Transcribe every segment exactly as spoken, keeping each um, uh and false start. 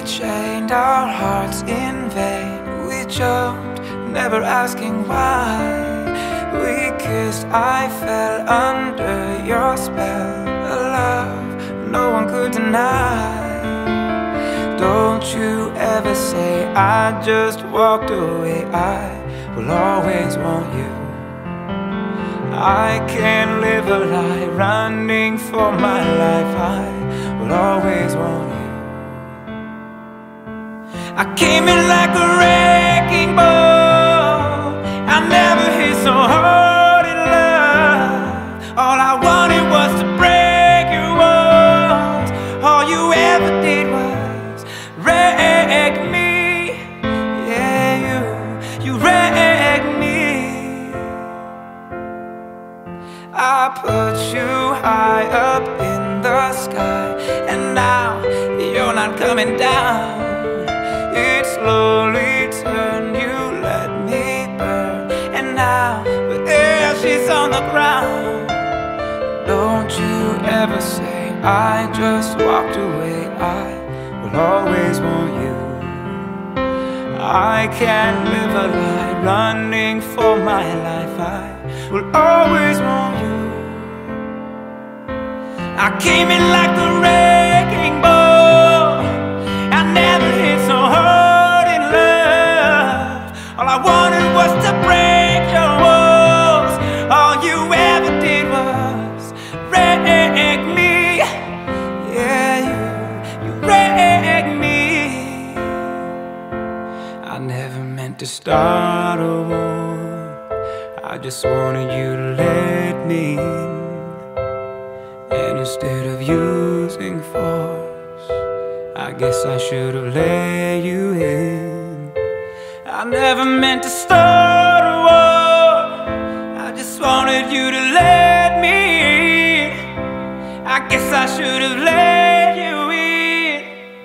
chained our hearts in vain. We jumped, never asking why. We kissed, I fell under your spell. A love no one could deny. Don't you ever say I just walked away. I will always want you. I can't live a lie, running for my life. I will always want you. I came in like a wrecking ball. I never hit so hard in love. All I wanted was to break your walls. All you ever did was wreck me. Yeah, you, you wrecked me. I put you high up in the sky, and now you're not coming down. It slowly turned, you let me burn, and now with ashes on the ground. Don't you ever say I just walked away. I will always want you. I can't live a lie, running for my life. I will always want you. I came in like a wrecking ball. I never hit so hard in love. All I wanted was to break your walls. All you ever did was wreck me. Yeah, you, you wrecked me. I never meant to start a war. I just wanted you to let me in. And instead of using force, I guess I should have let you in. I never meant to start a war. I just wanted you to let me in. I guess I should have let you in.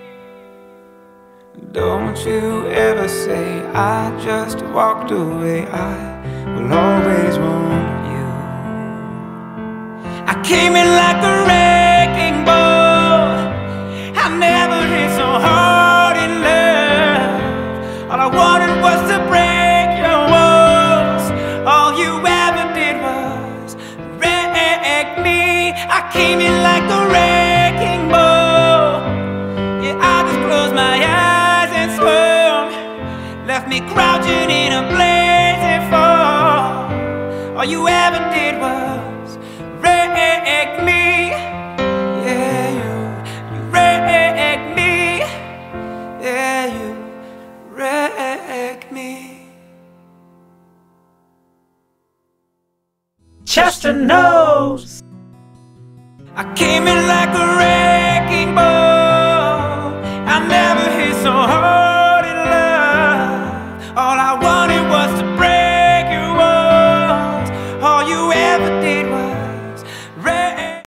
Don't you ever say I just walked away. I will always want you. I came in like a wrecking ball. I never hit so hard in love. All I wanted was to break your walls. All you ever did was wreck me. I came in like a wrecking ball. Yeah, I just closed my eyes and swung, left me crouching in a blazing fall. All you ever did was wreck me. Yeah, you, you wreck me. Yeah, you wreck me. Chester knows. I came in like a wrecking ball.